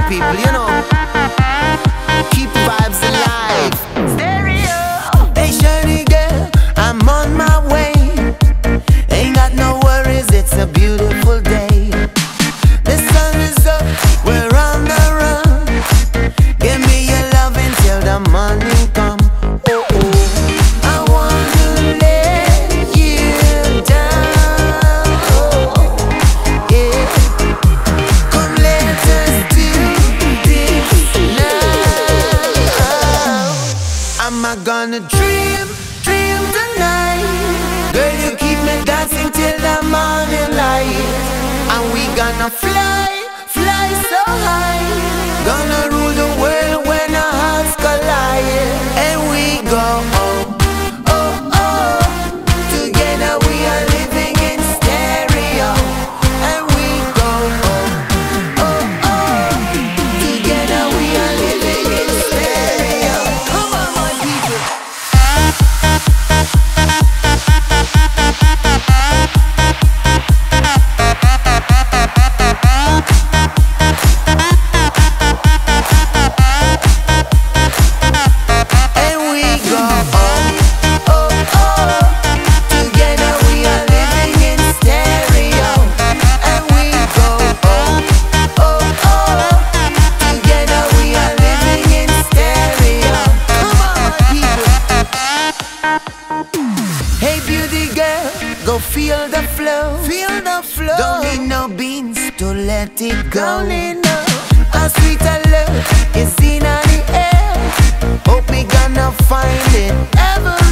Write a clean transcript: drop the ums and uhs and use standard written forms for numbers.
people, you know. Keep vibes alive. Stereo. Hey, Shirley girl, I'm on my way. Ain't got no worries, it's a beautiful day. The sun is up, we're on the run. Give me your love until the morning come. Oh, oh. I wanna let you down. Oh, yeah. Come let us do this now. Am I gonna dream tonight? Girl, you keep me dancing till the morning light. And we gonna fly so high. Gonna rule the world when our hearts collide. And we go oh. Together we are living in stereo. And we go oh. Together we are living in stereo. Come on, my people. Hey beauty girl, go feel the flow. Don't need no beans to let it go. A sweeter love is in the air. Hope we gonna find it ever